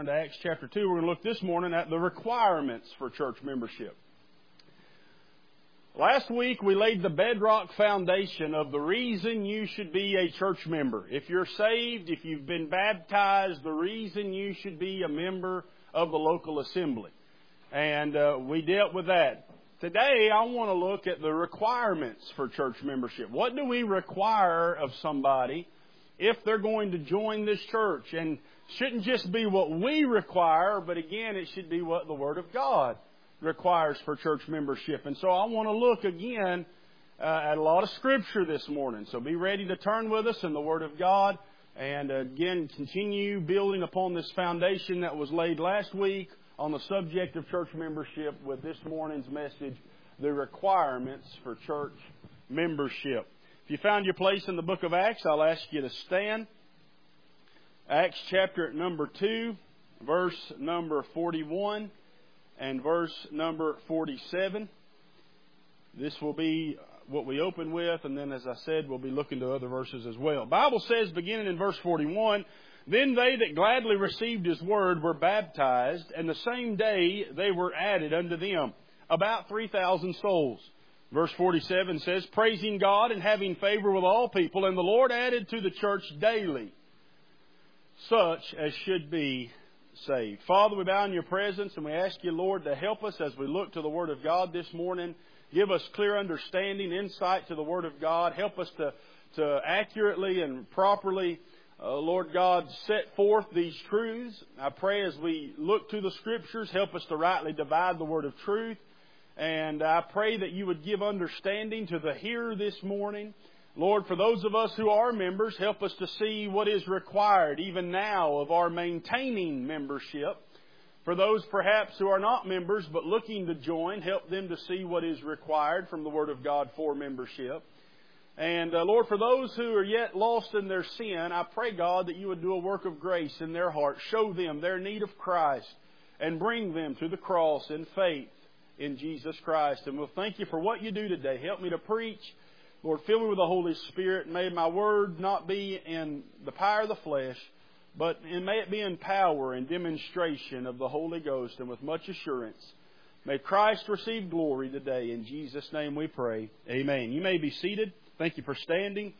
To Acts chapter 2, we're going to look this morning at the requirements for church membership. Last week we laid the bedrock foundation of the reason you should be a church member. If you're saved, if you've been baptized, the reason you should be a member of the local assembly. And we dealt with that. Today I want to look at the requirements for church membership. What do we require of somebody if they're going to join this church? And shouldn't just be what we require, but again, it should be what the Word of God requires for church membership. And so I want to look again at a lot of Scripture this morning. So be ready to turn with us in the Word of God and again continue building upon this foundation that was laid last week on the subject of church membership with this morning's message, the requirements for church membership. If you found your place in the book of Acts, I'll ask you to stand. Acts chapter number 2, verse number 41 and verse number 47. This will be what we open with, and then as I said, we'll be looking to other verses as well. The Bible says, beginning in verse 41, "Then they that gladly received His word were baptized, and the same day they were added unto them, about 3,000 souls." Verse 47 says, "Praising God and having favor with all people, and the Lord added to the church daily such as should be saved." Father, we bow in your presence and we ask you, Lord, to help us as we look to the Word of God this morning. Give us clear understanding, insight to the Word of God. Help us to accurately and properly, Lord God, set forth these truths. I pray as we look to the Scriptures, help us to rightly divide the Word of truth. And I pray that you would give understanding to the hearer this morning. Lord, for those of us who are members, help us to see what is required even now of our maintaining membership. For those perhaps who are not members but looking to join, help them to see what is required from the Word of God for membership. And Lord, for those who are yet lost in their sin, I pray, God, that you would do a work of grace in their heart. Show them their need of Christ and bring them to the cross in faith in Jesus Christ. And we'll thank you for what you do today. Help me to preach. Lord, fill me with the Holy Spirit. May my word not be in the power of the flesh, but may it be in power and demonstration of the Holy Ghost and with much assurance. May Christ receive glory today. In Jesus' name we pray. Amen. You may be seated. Thank you for standing.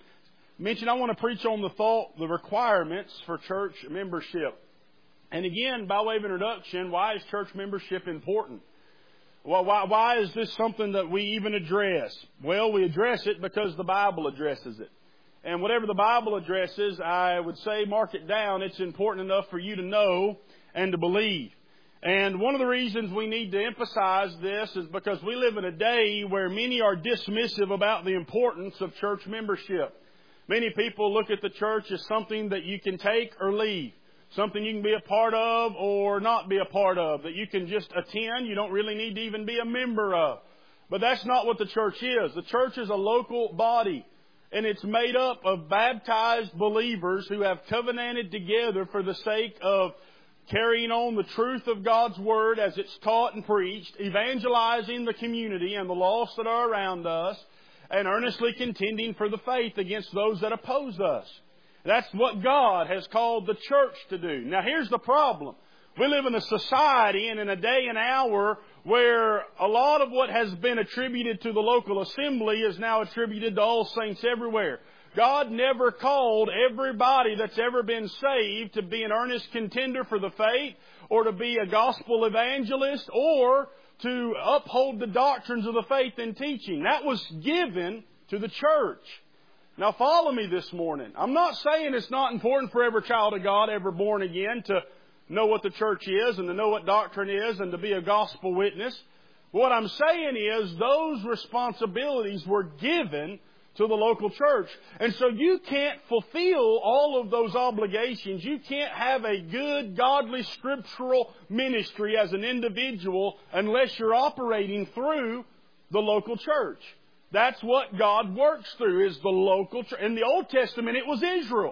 I want to preach on the requirements for church membership. And again, by way of introduction, why is church membership important? Well, why is this something that we even address? Well, we address it because the Bible addresses it. And whatever the Bible addresses, I would say mark it down. It's important enough for you to know and to believe. And one of the reasons we need to emphasize this is because we live in a day where many are dismissive about the importance of church membership. Many people look at the church as something that you can take or leave. Something you can be a part of or not be a part of, that you can just attend. You don't really need to even be a member of. But that's not what the church is. The church is a local body, and it's made up of baptized believers who have covenanted together for the sake of carrying on the truth of God's Word as it's taught and preached, evangelizing the community and the lost that are around us, and earnestly contending for the faith against those that oppose us. That's what God has called the church to do. Now here's the problem. We live in a society and in a day and hour where a lot of what has been attributed to the local assembly is now attributed to all saints everywhere. God never called everybody that's ever been saved to be an earnest contender for the faith or to be a gospel evangelist or to uphold the doctrines of the faith and teaching. That was given to the church. Now follow me this morning. I'm not saying it's not important for every child of God ever born again to know what the church is and to know what doctrine is and to be a gospel witness. What I'm saying is those responsibilities were given to the local church. And so you can't fulfill all of those obligations. You can't have a good, godly, scriptural ministry as an individual unless you're operating through the local church. That's what God works through, is the local church. In the Old Testament, it was Israel.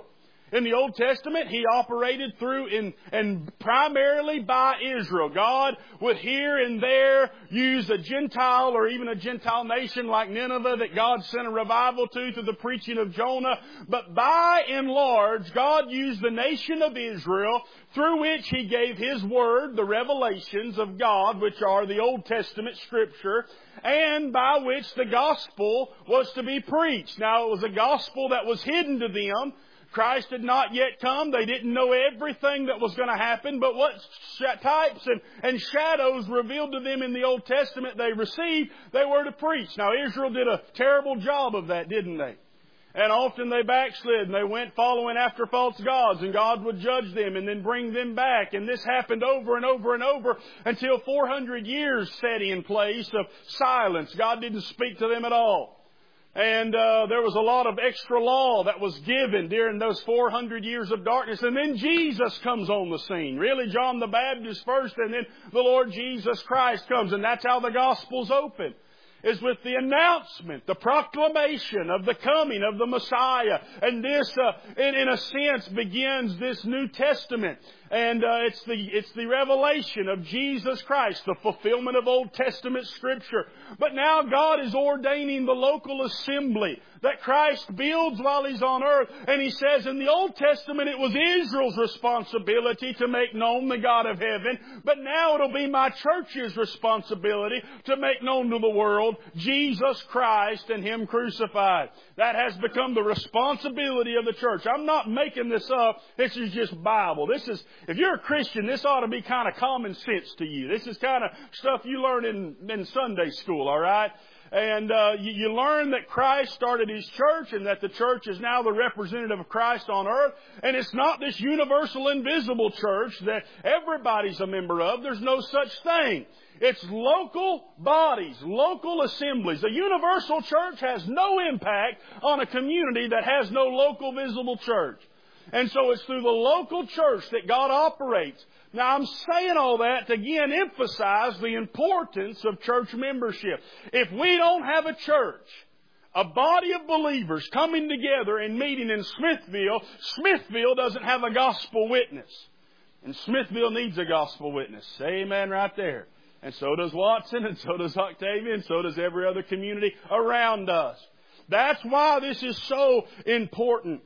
In the Old Testament, He operated through and primarily by Israel. God would here and there use a Gentile or even a Gentile nation like Nineveh that God sent a revival to through the preaching of Jonah. But by and large, God used the nation of Israel through which He gave His Word, the revelations of God, which are the Old Testament Scripture, and by which the gospel was to be preached. Now, it was a gospel that was hidden to them. Christ had not yet come. They didn't know everything that was going to happen, but what types and shadows revealed to them in the Old Testament they received, they were to preach. Now, Israel did a terrible job of that, didn't they? And often they backslid and they went following after false gods, and God would judge them and then bring them back. And this happened over and over and over until 400 years set in place of silence. God didn't speak to them at all. And there was a lot of extra law that was given during those 400 years of darkness. And then Jesus comes on the scene. Really, John the Baptist first, and then the Lord Jesus Christ comes. And that's how the Gospels open, is with the announcement, the proclamation of the coming of the Messiah. And this, in a sense, begins this New Testament. And it's the revelation of Jesus Christ, the fulfillment of Old Testament Scripture. But now God is ordaining the local assembly that Christ builds while He's on earth. And He says in the Old Testament it was Israel's responsibility to make known the God of heaven. But now it'll be my church's responsibility to make known to the world Jesus Christ and Him crucified. That has become the responsibility of the church. I'm not making this up. This is just Bible. If you're a Christian, this ought to be kind of common sense to you. This is kind of stuff you learn in Sunday school, all right? And you learn that Christ started His church and that the church is now the representative of Christ on earth. And it's not this universal invisible church that everybody's a member of. There's no such thing. It's local bodies, local assemblies. A universal church has no impact on a community that has no local visible church. And so it's through the local church that God operates. Now, I'm saying all that to again emphasize the importance of church membership. If we don't have a church, a body of believers coming together and meeting in Smithville, Smithville doesn't have a gospel witness. And Smithville needs a gospel witness. Amen right there. And so does Watson, and so does Octavia, and so does every other community around us. That's why this is so important.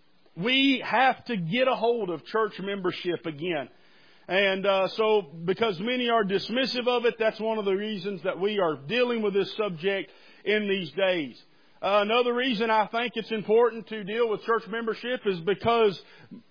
We have to get a hold of church membership again. And so because many are dismissive of it, that's one of the reasons that we are dealing with this subject in these days. Another reason I think it's important to deal with church membership is because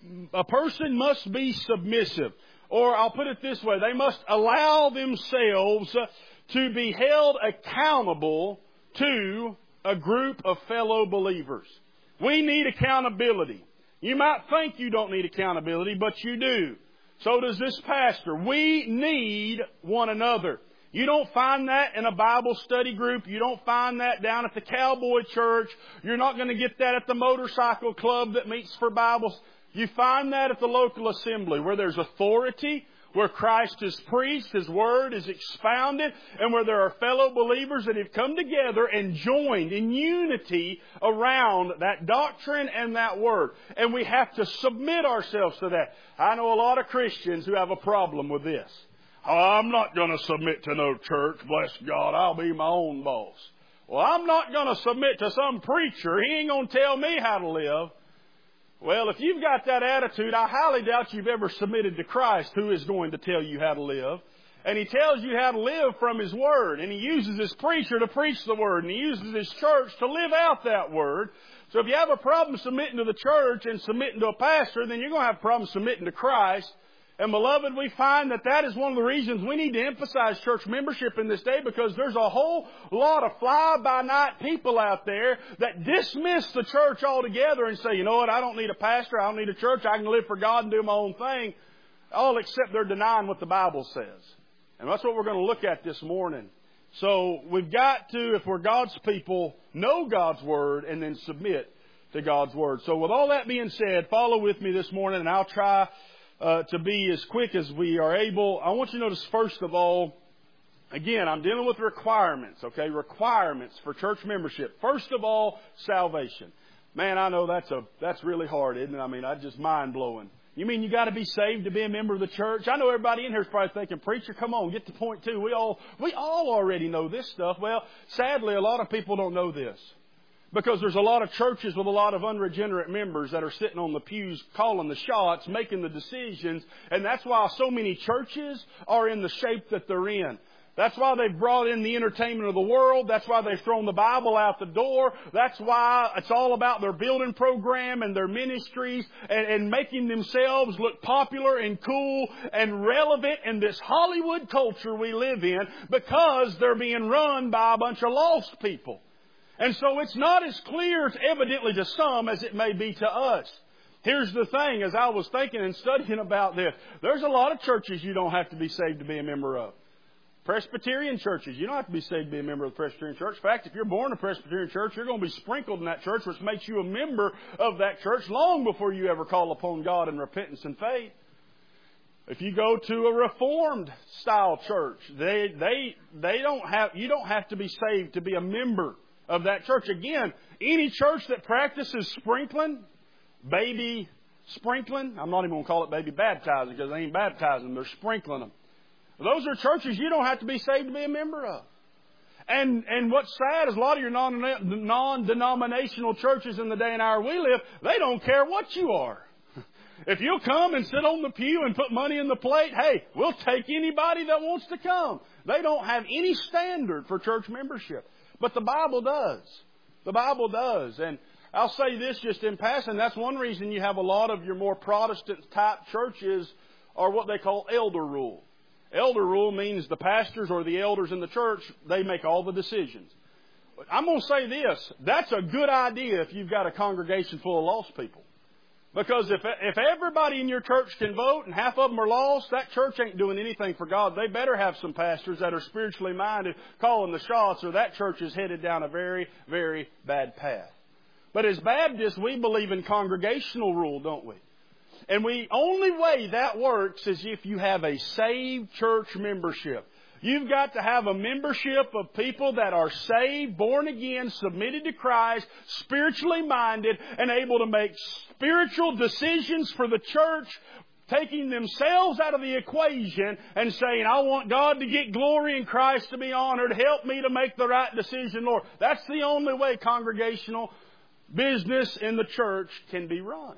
a person must be submissive. Or I'll put it this way, they must allow themselves to be held accountable to a group of fellow believers. We need accountability. You might think you don't need accountability, but you do. So does this pastor. We need one another. You don't find that in a Bible study group. You don't find that down at the cowboy church. You're not going to get that at the motorcycle club that meets for Bibles. You find that at the local assembly where there's authority, where Christ is preached, His Word is expounded, and where there are fellow believers that have come together and joined in unity around that doctrine and that Word. And we have to submit ourselves to that. I know a lot of Christians who have a problem with this. Oh, I'm not going to submit to no church, bless God, I'll be my own boss. Well, I'm not going to submit to some preacher, he ain't going to tell me how to live. Well, if you've got that attitude, I highly doubt you've ever submitted to Christ, who is going to tell you how to live. And He tells you how to live from His Word. And He uses His preacher to preach the Word. And He uses His church to live out that Word. So if you have a problem submitting to the church and submitting to a pastor, then you're going to have a problem submitting to Christ. And beloved, we find that is one of the reasons we need to emphasize church membership in this day, because there's a whole lot of fly-by-night people out there that dismiss the church altogether and say, you know what, I don't need a pastor, I don't need a church, I can live for God and do my own thing, all except they're denying what the Bible says. And that's what we're going to look at this morning. So we've got to, if we're God's people, know God's Word and then submit to God's Word. So with all that being said, follow with me this morning, and I'll try to be as quick as we are able. I want you to notice, first of all, again, I'm dealing with requirements, okay? Requirements for church membership. First of all, salvation. Man, I know that's really hard, isn't it? I mean, that's just mind-blowing. You mean you got to be saved to be a member of the church? I know everybody in here is probably thinking, preacher, come on, get to point two. We all already know this stuff. Well, sadly, a lot of people don't know this. Because there's a lot of churches with a lot of unregenerate members that are sitting on the pews calling the shots, making the decisions. And that's why so many churches are in the shape that they're in. That's why they've brought in the entertainment of the world. That's why they've thrown the Bible out the door. That's why it's all about their building program and their ministries and making themselves look popular and cool and relevant in this Hollywood culture we live in, because they're being run by a bunch of lost people. And so it's not as clear, evidently, to some as it may be to us. Here's the thing, as I was thinking and studying about this, there's a lot of churches you don't have to be saved to be a member of. Presbyterian churches, you don't have to be saved to be a member of the Presbyterian church. In fact, if you're born in a Presbyterian church, you're going to be sprinkled in that church, which makes you a member of that church long before you ever call upon God in repentance and faith. If you go to a Reformed style church, you don't have to be saved to be a member of that church. Again, any church that practices sprinkling, baby sprinkling, I'm not even going to call it baby baptizing, because they ain't baptizing them, they're sprinkling them. Those are churches you don't have to be saved to be a member of. And what's sad is a lot of your non-denominational churches in the day and hour we live, they don't care what you are. If you'll come and sit on the pew and put money in the plate, hey, we'll take anybody that wants to come. They don't have any standard for church membership. But the Bible does. The Bible does. And I'll say this just in passing, that's one reason you have a lot of your more Protestant-type churches are what they call elder rule. Elder rule means the pastors or the elders in the church, they make all the decisions. I'm going to say this, that's a good idea if you've got a congregation full of lost people. Because if everybody in your church can vote and half of them are lost, that church ain't doing anything for God. They better have some pastors that are spiritually minded calling the shots, or that church is headed down a very, very bad path. But as Baptists, we believe in congregational rule, don't we? And the only way that works is if you have a saved church membership. You've got to have a membership of people that are saved, born again, submitted to Christ, spiritually minded, and able to make spiritual decisions for the church, taking themselves out of the equation and saying, I want God to get glory and Christ to be honored. Help me to make the right decision, Lord. That's the only way congregational business in the church can be run.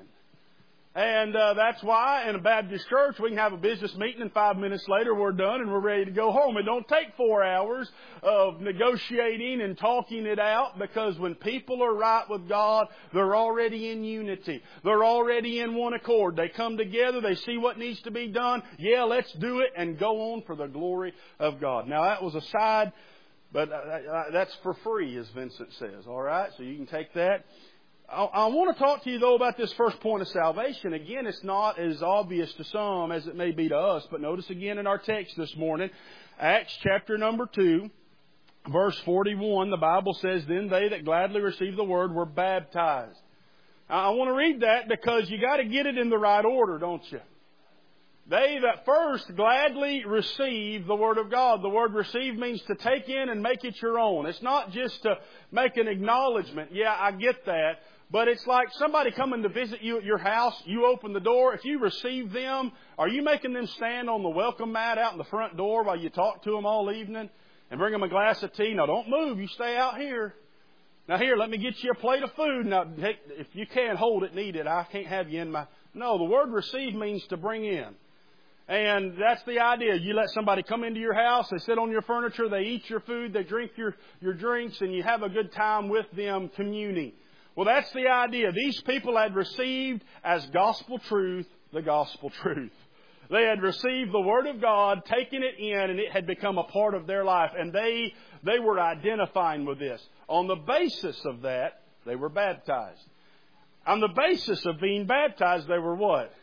And that's why in a Baptist church we can have a business meeting and 5 minutes later we're done and we're ready to go home. It don't take 4 hours of negotiating and talking it out, because when people are right with God, they're already in unity. They're already in one accord. They come together, they see what needs to be done. Yeah, let's do it and go on for the glory of God. Now that was a side, but that's for free, as Vincent says. All right, so you can take that. I want to talk to you, though, about this first point of salvation. Again, it's not as obvious to some as it may be to us. But notice again in our text this morning, Acts chapter number 2, verse 41, the Bible says, Then they that gladly received the word were baptized. I want to read that because you got to get it in the right order, don't you? They that first gladly receive the Word of God. The word receive means to take in and make it your own. It's not just to make an acknowledgement. Yeah, I get that. But it's like somebody coming to visit you at your house. You open the door. If you receive them, are you making them stand on the welcome mat out in the front door while you talk to them all evening and bring them a glass of tea? Now, don't move. You stay out here. Now, here, let me get you a plate of food. Now, if you can't hold it and eat it, I can't have you in my... No, the word receive means to bring in. And that's the idea. You let somebody come into your house, they sit on your furniture, they eat your food, they drink your drinks, and you have a good time with them communing. Well, that's the idea. These people had received as gospel truth the gospel truth. They had received the Word of God, taken it in, and it had become a part of their life. And they were identifying with this. On the basis of that, they were baptized. On the basis of being baptized, they were what?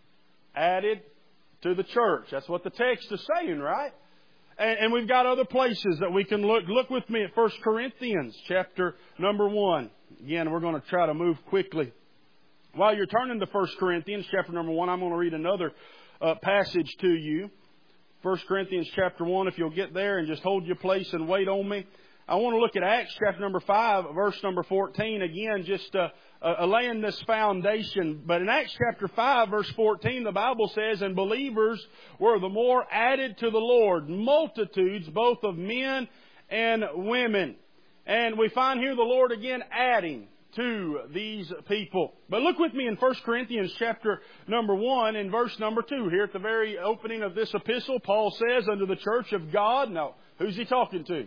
Added to the church. That's what the text is saying, right? And we've got other places that we can look. Look with me at 1 Corinthians chapter number 1. Again, we're going to try to move quickly. While you're turning to 1 Corinthians chapter number 1, I'm going to read another passage to you. 1 Corinthians chapter 1, if you'll get there and just hold your place and wait on me. I want to look at Acts chapter number 5, verse number 14 again, just laying this foundation. But in Acts chapter 5, verse 14, the Bible says, "And believers were the more added to the Lord, multitudes both of men and women." And we find here the Lord again adding to these people. But look with me in 1 Corinthians chapter number 1 and verse number 2. Here at the very opening of this epistle, Paul says, "Unto the church of God." Now, who's he talking to?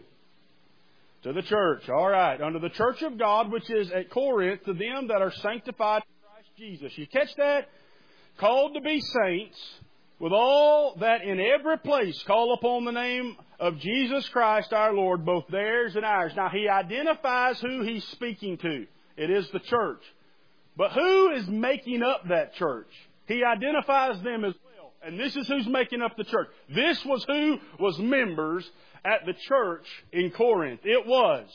To the church. All right. "Unto the church of God, which is at Corinth, to them that are sanctified in Christ Jesus." You catch that? Called to be saints, with all that in every place call upon the name of Jesus Christ our Lord, both theirs and ours. Now, he identifies who he's speaking to. It is the church. But who is making up that church? He identifies them as well. And this is who's making up the church. This was who was members at the church in Corinth. It was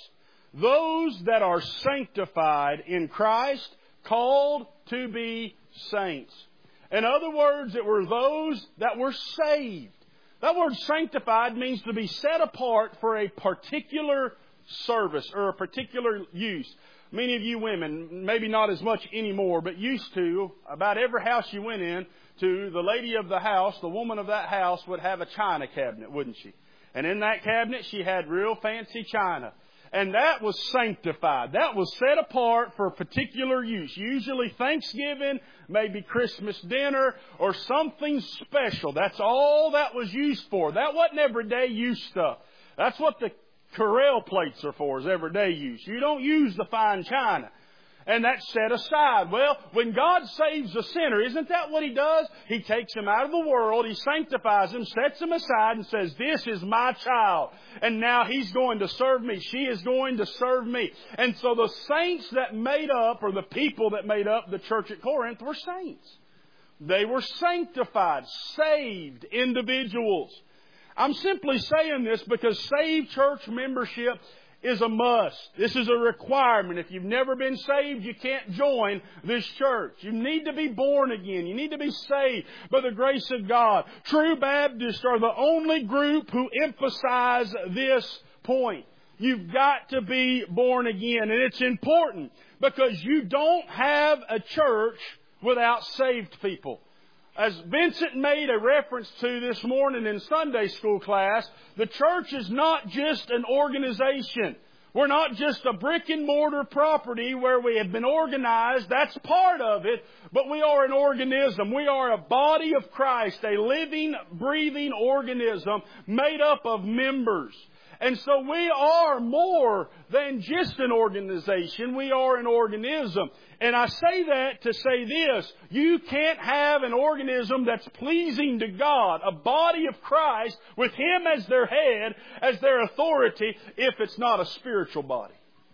those that are sanctified in Christ, called to be saints. In other words, it were those that were saved. That word sanctified means to be set apart for a particular service or a particular use. Many of you women, maybe not as much anymore, but used to, about every house you went in to, the lady of the house, the woman of that house would have a china cabinet, wouldn't she? And in that cabinet, she had real fancy china. And that was sanctified. That was set apart for a particular use. Usually Thanksgiving, maybe Christmas dinner, or something special. That's all that was used for. That wasn't everyday use stuff. That's what the Corel plates are for, is everyday use. You don't use the fine china. And that's set aside. Well, when God saves a sinner, isn't that what He does? He takes him out of the world, He sanctifies him, sets him aside and says, "This is my child. And now he's going to serve me. She is going to serve me." And so the saints that made up, or the people that made up the church at Corinth, were saints. They were sanctified, saved individuals. I'm simply saying this because saved church membership is a must. This is a requirement. If you've never been saved, you can't join this church. You need to be born again. You need to be saved by the grace of God. True Baptists are the only group who emphasize this point. You've got to be born again. And it's important because you don't have a church without saved people. As Vincent made a reference to this morning in Sunday school class, the church is not just an organization. We're not just a brick and mortar property where we have been organized. That's part of it. But we are an organism. We are a body of Christ, a living, breathing organism made up of members. And so we are more than just an organization. We are an organism. And I say that to say this: you can't have an organism that's pleasing to God, a body of Christ with Him as their head, as their authority, if it's not a spiritual body.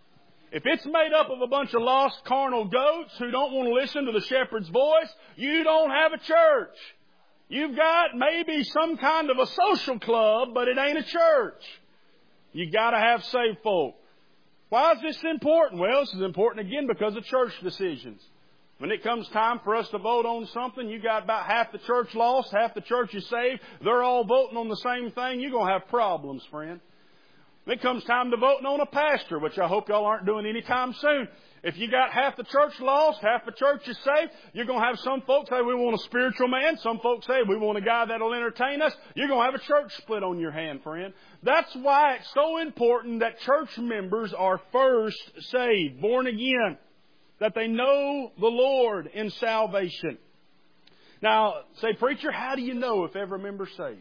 If it's made up of a bunch of lost carnal goats who don't want to listen to the shepherd's voice, you don't have a church. You've got maybe some kind of a social club, but it ain't a church. You got to have saved folk. Why is this important? Well, this is important again because of church decisions. When it comes time for us to vote on something, you got about half the church lost, half the church is saved. They're all voting on the same thing. You're going to have problems, friend. When it comes time to voting on a pastor, which I hope y'all aren't doing anytime soon, if you got half the church lost, half the church is saved, you're going to have some folks say, "We want a spiritual man." Some folks say, "We want a guy that'll entertain us." You're going to have a church split on your hand, friend. That's why it's so important that church members are first saved, born again, that they know the Lord in salvation. Now, say, "Preacher, how do you know if every member's saved?"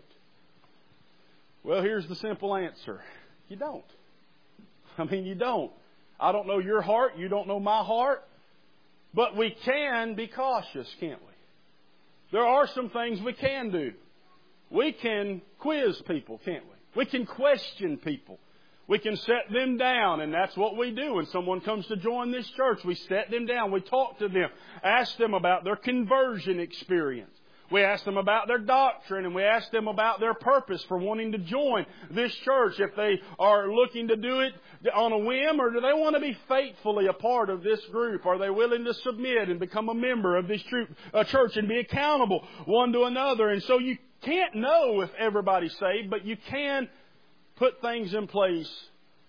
Well, here's the simple answer. You don't. You don't. I don't know your heart. You don't know my heart. But we can be cautious, can't we? There are some things we can do. We can quiz people, can't we? We can question people. We can set them down, and that's what we do. When someone comes to join this church, we set them down. We talk to them, ask them about their conversion experience. We ask them about their doctrine, and we ask them about their purpose for wanting to join this church. If they are looking to do it on a whim, or do they want to be faithfully a part of this group? Are they willing to submit and become a member of this church and be accountable one to another? And so you can't know if everybody's saved, but you can put things in place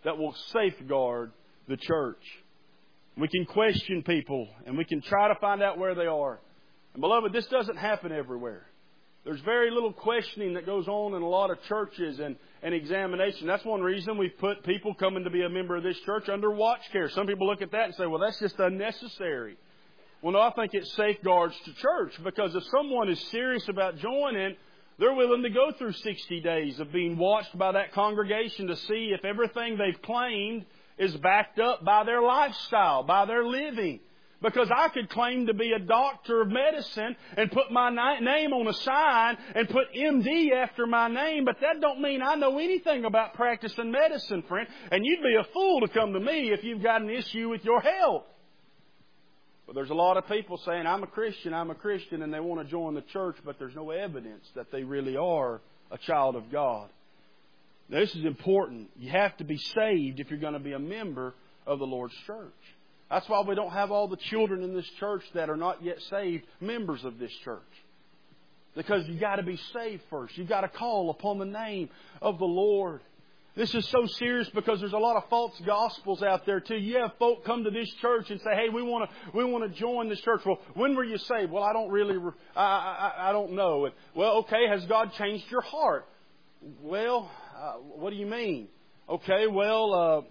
that will safeguard the church. We can question people and we can try to find out where they are. And beloved, this doesn't happen everywhere. There's very little questioning that goes on in a lot of churches and examination. That's one reason we've put people coming to be a member of this church under watch care. Some people look at that and say, well, that's just unnecessary. Well, no, I think it safeguards the church, because if someone is serious about joining, they're willing to go through 60 days of being watched by that congregation to see if everything they've claimed is backed up by their lifestyle, by their living. Because I could claim to be a doctor of medicine and put my name on a sign and put MD after my name, but that don't mean I know anything about practicing medicine, friend. And you'd be a fool to come to me if you've got an issue with your health. But there's a lot of people saying, I'm a Christian, and they want to join the church, but there's no evidence that they really are a child of God. Now, this is important. You have to be saved if you're going to be a member of the Lord's church. That's why we don't have all the children in this church that are not yet saved members of this church. Because you've got to be saved first. You've got to call upon the name of the Lord. This is so serious because there's a lot of false gospels out there too. You have folk come to this church and say, hey, we want to join this church. Well, when were you saved? Well, I don't know. Well, okay, has God changed your heart? Well, what do you mean? Okay, well,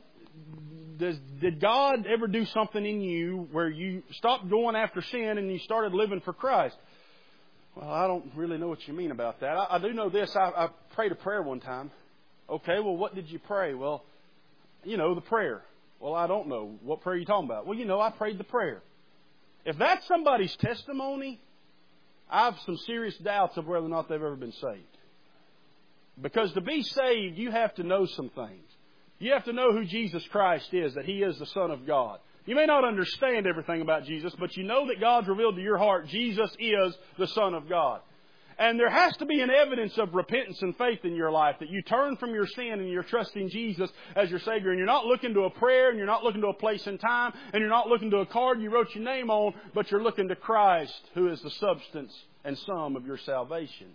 did God ever do something in you where you stopped going after sin and you started living for Christ? Well, I don't really know what you mean about that. I do know this. I prayed a prayer one time. Okay, well, what did you pray? Well, the prayer. Well, I don't know. What prayer are you talking about? Well, I prayed the prayer. If that's somebody's testimony, I have some serious doubts of whether or not they've ever been saved. Because to be saved, you have to know some things. You have to know who Jesus Christ is, that He is the Son of God. You may not understand everything about Jesus, but you know that God's revealed to your heart Jesus is the Son of God. And there has to be an evidence of repentance and faith in your life, that you turn from your sin and you're trusting Jesus as your Savior. And you're not looking to a prayer, and you're not looking to a place in time, and you're not looking to a card you wrote your name on, but you're looking to Christ, who is the substance and sum of your salvation.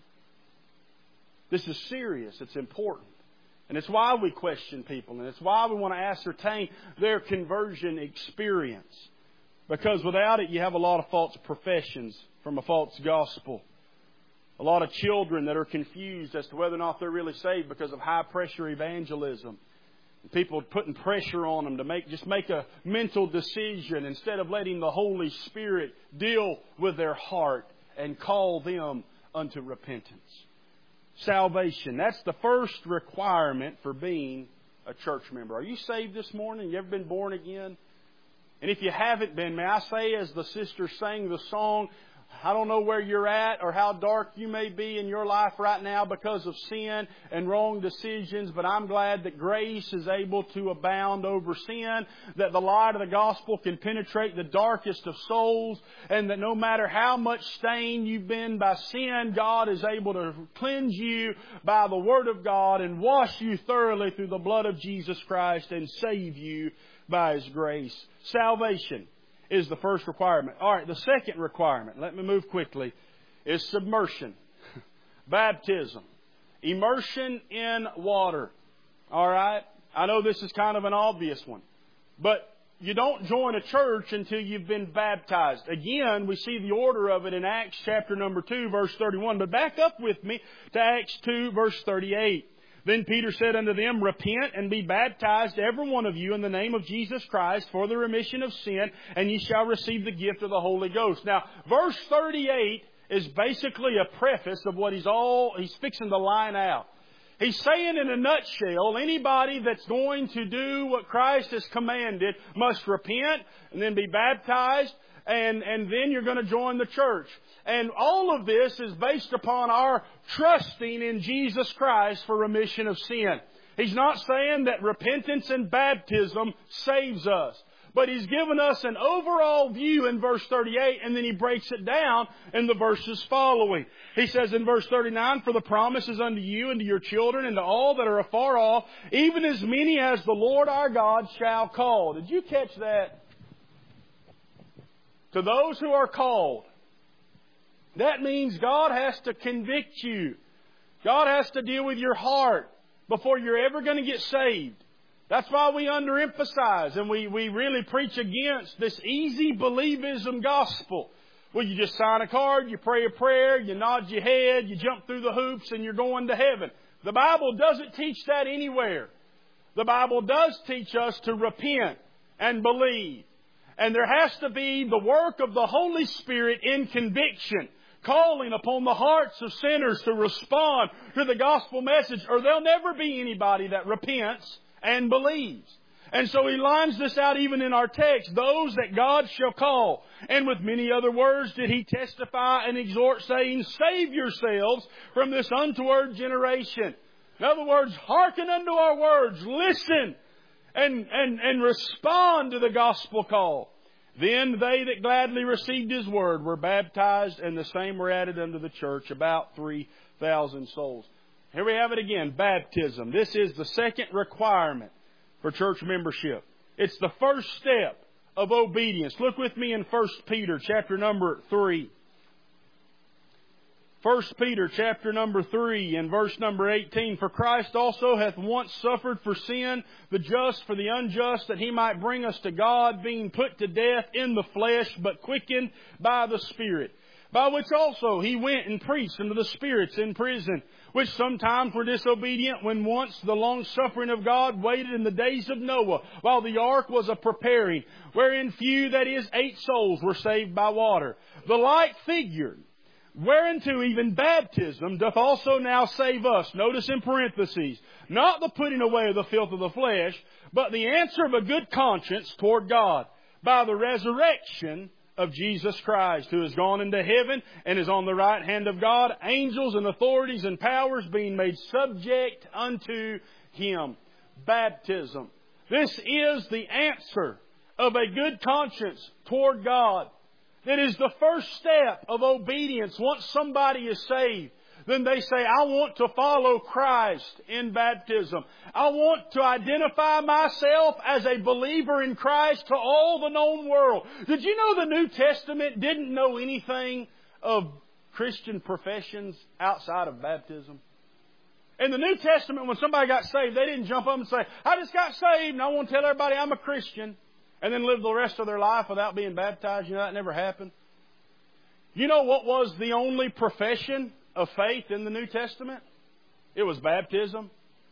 This is serious. It's important. And it's why we question people, and it's why we want to ascertain their conversion experience. Because without it, you have a lot of false professions from a false gospel. A lot of children that are confused as to whether or not they're really saved because of high-pressure evangelism. People putting pressure on them to make a mental decision instead of letting the Holy Spirit deal with their heart and call them unto repentance. Salvation. That's the first requirement for being a church member. Are you saved this morning? You ever been born again? And if you haven't been, may I say, as the sister sang the song, I don't know where you're at or how dark you may be in your life right now because of sin and wrong decisions, but I'm glad that grace is able to abound over sin, that the light of the gospel can penetrate the darkest of souls, and that no matter how much stained you've been by sin, God is able to cleanse you by the Word of God and wash you thoroughly through the blood of Jesus Christ and save you by His grace. Salvation is the first requirement. All right, the second requirement, let me move quickly, is submersion. Baptism. Immersion in water. All right? I know this is kind of an obvious one. But you don't join a church until you've been baptized. Again, we see the order of it in Acts chapter number 2, verse 31. But back up with me to Acts 2, verse 38. Then Peter said unto them, Repent and be baptized, every one of you, in the name of Jesus Christ, for the remission of sin, and ye shall receive the gift of the Holy Ghost. Now, verse 38 is basically a preface of what he's fixing to line out. He's saying in a nutshell, anybody that's going to do what Christ has commanded must repent and then be baptized, and then you're going to join the church. And all of this is based upon our trusting in Jesus Christ for remission of sin. He's not saying that repentance and baptism saves us. But He's given us an overall view in verse 38, and then He breaks it down in the verses following. He says in verse 39, For the promise is unto you and to your children and to all that are afar off, even as many as the Lord our God shall call. Did you catch that? To those who are called. That means God has to convict you. God has to deal with your heart before you're ever going to get saved. That's why we underemphasize and we really preach against this easy believism gospel. Well, you just sign a card, you pray a prayer, you nod your head, you jump through the hoops, and you're going to heaven. The Bible doesn't teach that anywhere. The Bible does teach us to repent and believe. And there has to be the work of the Holy Spirit in conviction, calling upon the hearts of sinners to respond to the gospel message, or there'll never be anybody that repents and believes. And so he lines this out even in our text, those that God shall call. And with many other words did he testify and exhort, saying, save yourselves from this untoward generation. In other words, hearken unto our words, listen, and respond to the gospel call. Then they that gladly received his word were baptized, and the same were added unto the church, about 3,000 souls. Here we have it again, baptism. This is the second requirement for church membership. It's the first step of obedience. Look with me in 1 Peter chapter number 3. 1 Peter chapter number 3 and verse number 18. For Christ also hath once suffered for sin, the just for the unjust, that he might bring us to God, being put to death in the flesh, but quickened by the Spirit. By which also he went and preached unto the spirits in prison, which sometimes were disobedient, when once the long suffering of God waited in the days of Noah, while the ark was a preparing, wherein few, that is, 8 souls, were saved by water. The like figure, whereunto even baptism doth also now save us. Notice in parentheses, not the putting away of the filth of the flesh, but the answer of a good conscience toward God, by the resurrection of Jesus Christ, who has gone into heaven and is on the right hand of God, angels and authorities and powers being made subject unto Him. Baptism. This is the answer of a good conscience toward God. It is the first step of obedience. Once somebody is saved, then they say, I want to follow Christ in baptism. I want to identify myself as a believer in Christ to all the known world. Did you know the New Testament didn't know anything of Christian professions outside of baptism? In the New Testament, when somebody got saved, they didn't jump up and say, I just got saved and I want to tell everybody I'm a Christian, and then live the rest of their life without being baptized. You know, that never happened. You know what was the only profession of faith in the New Testament? It was baptism.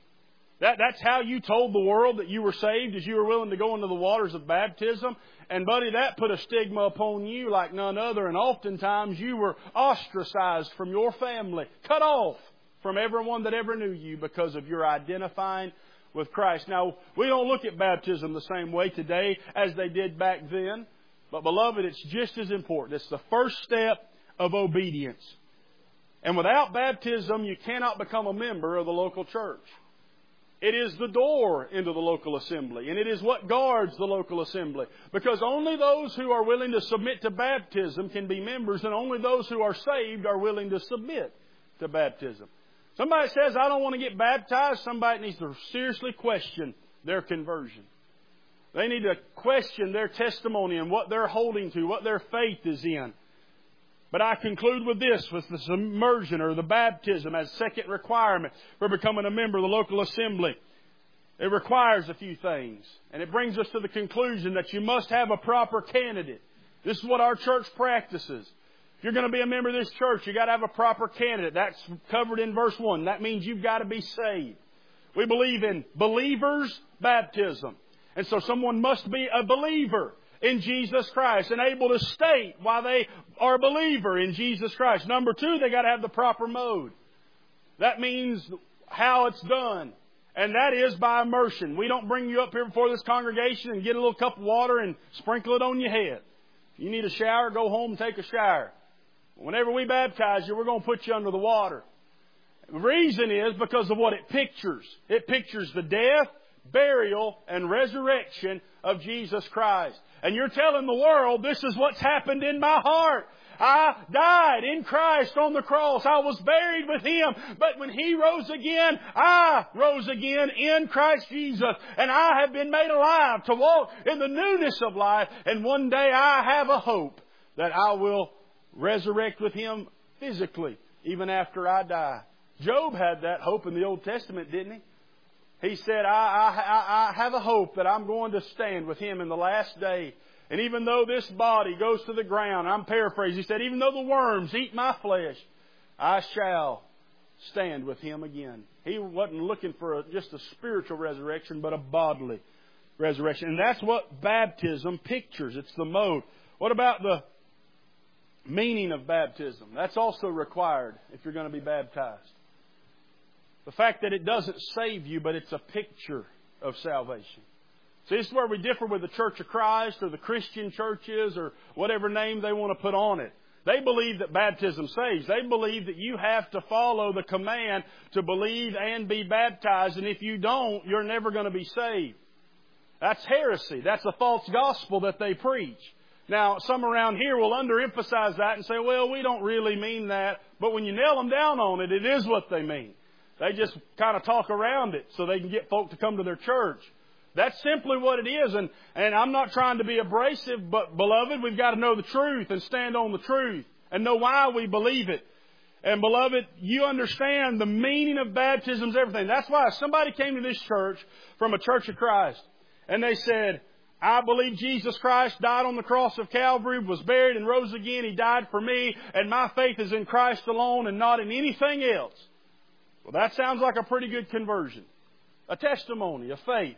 That's how you told the world that you were saved, as you were willing to go into the waters of baptism. And buddy, that put a stigma upon you like none other. And oftentimes you were ostracized from your family, cut off from everyone that ever knew you because of your identifying with Christ. Now, we don't look at baptism the same way today as they did back then. But beloved, it's just as important. It's the first step of obedience. And without baptism, you cannot become a member of the local church. It is the door into the local assembly, and it is what guards the local assembly. Because only those who are willing to submit to baptism can be members, and only those who are saved are willing to submit to baptism. Somebody says, I don't want to get baptized. Somebody needs to seriously question their conversion. They need to question their testimony and what they're holding to, what their faith is in. But I conclude with this, with the submersion or the baptism as second requirement for becoming a member of the local assembly. It requires a few things. And it brings us to the conclusion that you must have a proper candidate. This is what our church practices. If you're going to be a member of this church, you've got to have a proper candidate. That's covered in verse 1. That means you've got to be saved. We believe in believers' baptism. And so someone must be a believer in Jesus Christ and able to state why they are a believer in Jesus Christ. Number 2, they got to have the proper mode. That means how it's done. And that is by immersion. We don't bring you up here before this congregation and get a little cup of water and sprinkle it on your head. If you need a shower, go home and take a shower. Whenever we baptize you, we're going to put you under the water. The reason is because of what it pictures. It pictures the death, burial, and resurrection of Jesus Christ. And you're telling the world, this is what's happened in my heart. I died in Christ on the cross. I was buried with Him. But when He rose again, I rose again in Christ Jesus. And I have been made alive to walk in the newness of life. And one day I have a hope that I will resurrect with Him physically, even after I die. Job had that hope in the Old Testament, didn't he? He said, I have a hope that I'm going to stand with Him in the last day. And even though this body goes to the ground, I'm paraphrasing, he said, even though the worms eat my flesh, I shall stand with Him again. He wasn't looking for just a spiritual resurrection, but a bodily resurrection. And that's what baptism pictures. It's the mode. What about the meaning of baptism? That's also required if you're going to be baptized. The fact that it doesn't save you, but it's a picture of salvation. See, this is where we differ with the Church of Christ or the Christian churches or whatever name they want to put on it. They believe that baptism saves. They believe that you have to follow the command to believe and be baptized, and if you don't, you're never going to be saved. That's heresy. That's a false gospel that they preach. Now, some around here will underemphasize that and say, well, we don't really mean that. But when you nail them down on it, it is what they mean. They just kind of talk around it so they can get folk to come to their church. That's simply what it is. And I'm not trying to be abrasive, but beloved, we've got to know the truth and stand on the truth and know why we believe it. And beloved, you understand the meaning of baptism is everything. That's why if somebody came to this church from a Church of Christ and they said, I believe Jesus Christ died on the cross of Calvary, was buried and rose again. He died for me, and my faith is in Christ alone and not in anything else. Well, that sounds like a pretty good conversion. A testimony of faith.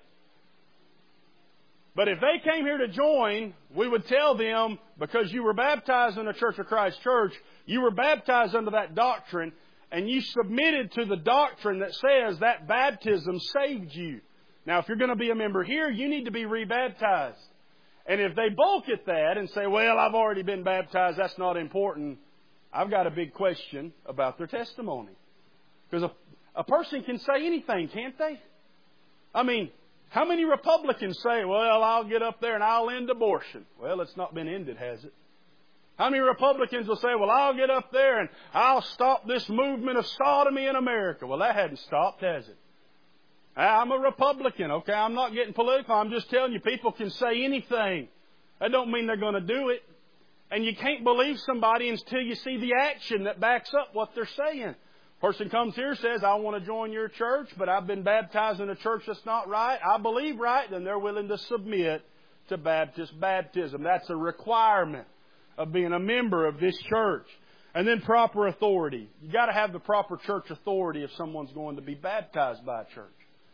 But if they came here to join, we would tell them, because you were baptized in a Church of Christ church, you were baptized under that doctrine, and you submitted to the doctrine that says that baptism saved you. Now, if you're going to be a member here, you need to be rebaptized. And if they balk at that and say, well, I've already been baptized, that's not important, I've got a big question about their testimony. Because a person can say anything, can't they? I mean, how many Republicans say, well, I'll get up there and I'll end abortion? Well, it's not been ended, has it? How many Republicans will say, well, I'll get up there and I'll stop this movement of sodomy in America? Well, that hadn't stopped, has it? I'm a Republican, okay? I'm not getting political. I'm just telling you, people can say anything. That don't mean they're going to do it. And you can't believe somebody until you see the action that backs up what they're saying. Person comes here, says, I want to join your church, but I've been baptized in a church that's not right. I believe right, then they're willing to submit to baptism. That's a requirement of being a member of this church. And then proper authority. You've got to have the proper church authority if someone's going to be baptized by a church.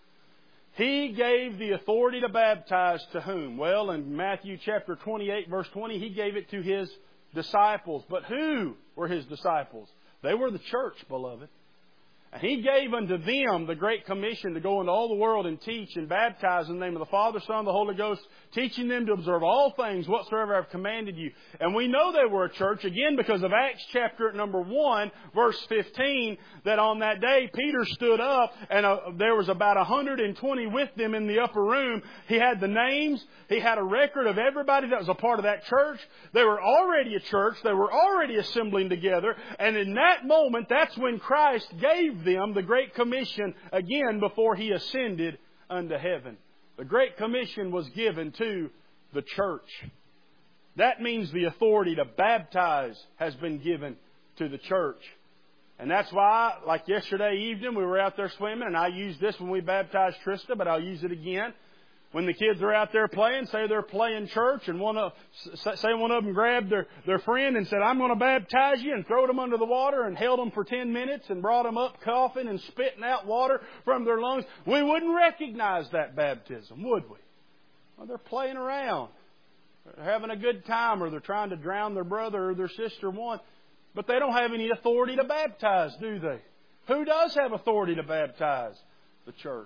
He gave the authority to baptize to whom? Well, in Matthew chapter 28, verse 20, He gave it to His disciples. But who were His disciples? They were the church, beloved. And He gave unto them the Great Commission to go into all the world and teach and baptize in the name of the Father, Son, and the Holy Ghost, teaching them to observe all things whatsoever I've commanded you. And we know they were a church, again, because of Acts chapter number 1, verse 15, that on that day Peter stood up and there was about 120 with them in the upper room. He had the names. He had a record of everybody that was a part of that church. They were already a church. They were already assembling together. And in that moment, that's when Christ gave them the Great Commission again before He ascended unto heaven. The Great Commission was given to the church. That means the authority to baptize has been given to the church. And that's why, like yesterday evening, we were out there swimming, and I used this when we baptized Trista, but I'll use it again. When the kids are out there playing, say they're playing church, and one of them grabbed their friend and said, I'm going to baptize you, and throwed them under the water and held them for 10 minutes and brought them up coughing and spitting out water from their lungs. We wouldn't recognize that baptism, would we? Well, they're playing around. They're having a good time, or they're trying to drown their brother or their sister one. But they don't have any authority to baptize, do they? Who does have authority to baptize? The church.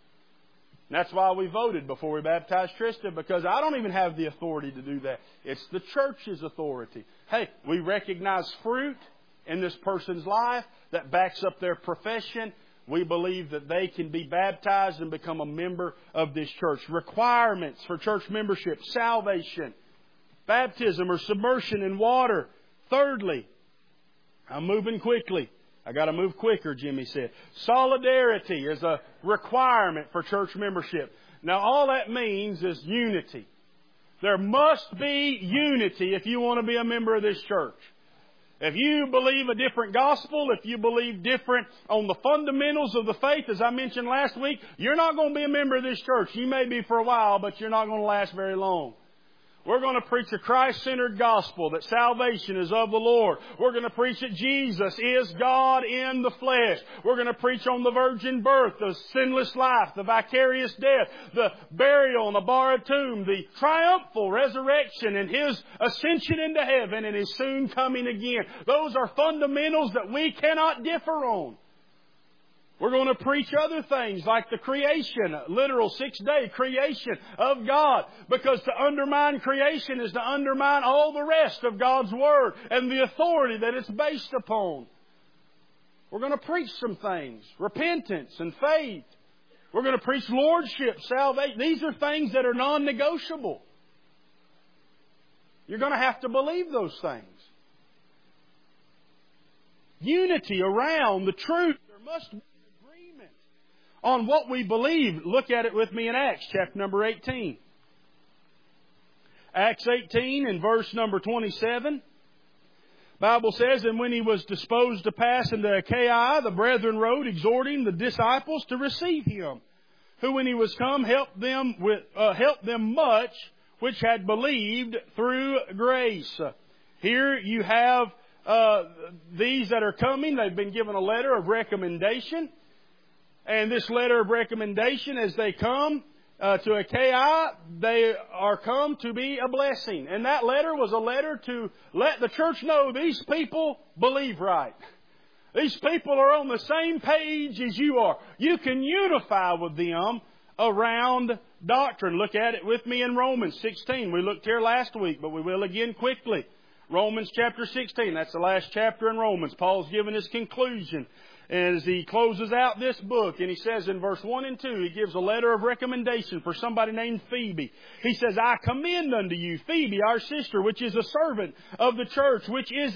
And that's why we voted before we baptized Trista, because I don't even have the authority to do that. It's the church's authority. Hey, we recognize fruit in this person's life that backs up their profession. We believe that they can be baptized and become a member of this church. Requirements for church membership: salvation, baptism or submersion in water. Thirdly, I'm moving quickly. I got to move quicker, Jimmy said. Solidarity is a requirement for church membership. Now, all that means is unity. There must be unity if you want to be a member of this church. If you believe a different gospel, if you believe different on the fundamentals of the faith, as I mentioned last week, you're not going to be a member of this church. You may be for a while, but you're not going to last very long. We're going to preach a Christ-centered gospel, that salvation is of the Lord. We're going to preach that Jesus is God in the flesh. We're going to preach on the virgin birth, the sinless life, the vicarious death, the burial in a borrowed tomb, the triumphal resurrection and His ascension into heaven and His soon coming again. Those are fundamentals that we cannot differ on. We're going to preach other things like the creation, literal 6-day creation of God. Because to undermine creation is to undermine all the rest of God's Word and the authority that it's based upon. We're going to preach some things. Repentance and faith. We're going to preach lordship, salvation. These are things that are non-negotiable. You're going to have to believe those things. Unity around the truth. There must be on what we believe. Look at it with me in Acts chapter number 18. Acts 18 and verse number 27. Bible says, and when he was disposed to pass into Achaia, the brethren wrote, exhorting the disciples to receive him, who when he was come helped them much which had believed through grace. Here you have these that are coming. They've been given a letter of recommendation. And this letter of recommendation, as they come to Achaia, they are come to be a blessing. And that letter was a letter to let the church know these people believe right. These people are on the same page as you are. You can unify with them around doctrine. Look at it with me in Romans 16. We looked here last week, but we will again quickly. Romans chapter 16. That's the last chapter in Romans. Paul's given his conclusion as he closes out this book, and he says in verse 1 and 2, he gives a letter of recommendation for somebody named Phoebe. He says, I commend unto you Phoebe, our sister, which is a servant of the church, which is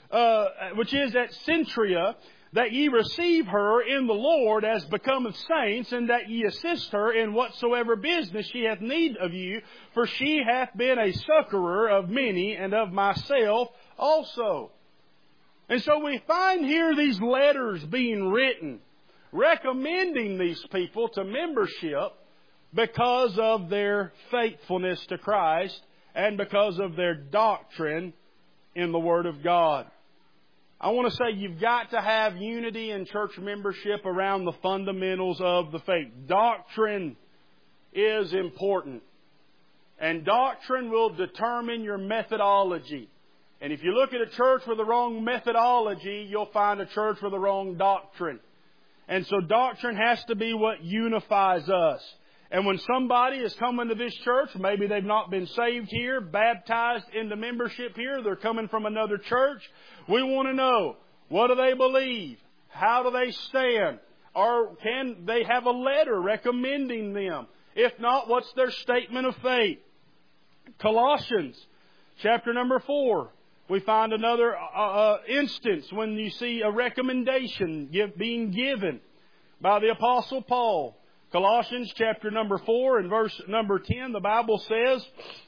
at Centria, that ye receive her in the Lord as becometh saints, and that ye assist her in whatsoever business she hath need of you, for she hath been a succorer of many, and of myself also. And so we find here these letters being written, recommending these people to membership because of their faithfulness to Christ and because of their doctrine in the Word of God. I want to say you've got to have unity in church membership around the fundamentals of the faith. Doctrine is important. And doctrine will determine your methodology. And if you look at a church with the wrong methodology, you'll find a church with the wrong doctrine. And so doctrine has to be what unifies us. And when somebody is coming to this church, maybe they've not been saved here, baptized into membership here, they're coming from another church, we want to know, what do they believe? How do they stand? Or can they have a letter recommending them? If not, what's their statement of faith? Colossians chapter number 4. We find another instance when you see a recommendation being given by the Apostle Paul. Colossians chapter number 4 and verse number 10, the Bible says,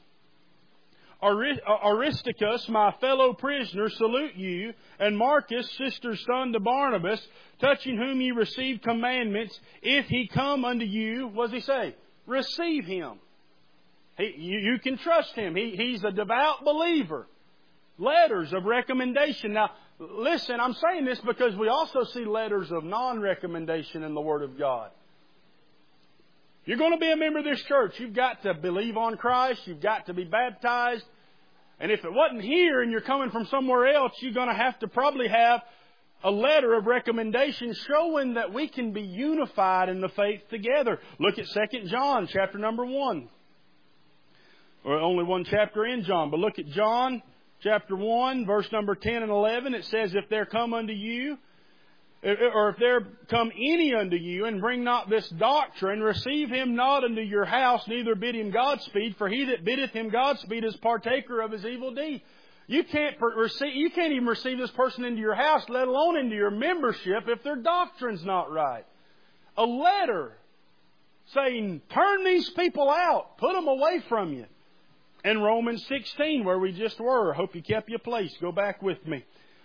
Aristarchus, my fellow prisoner, salute you, and Marcus, sister's son to Barnabas, touching whom ye received commandments. If he come unto you, what does he say? Receive him. You can trust him. He's a devout believer. Letters of recommendation. Now, listen, I'm saying this because we also see letters of non-recommendation in the Word of God. You're going to be a member of this church. You've got to believe on Christ. You've got to be baptized. And if it wasn't here and you're coming from somewhere else, you're going to have to probably have a letter of recommendation showing that we can be unified in the faith together. Look at 2 John chapter number 1. Or only one chapter in John, but look at John chapter 1, verse number 10 and 11. It says, if there come unto you, or if there come any unto you, and bring not this doctrine, receive him not unto your house, neither bid him Godspeed, for he that biddeth him Godspeed is partaker of his evil deed. You can't even receive this person into your house, let alone into your membership, if their doctrine's not right. A letter saying, turn these people out, put them away from you. In Romans 16, where we just were, I hope you kept your place. Go back with me.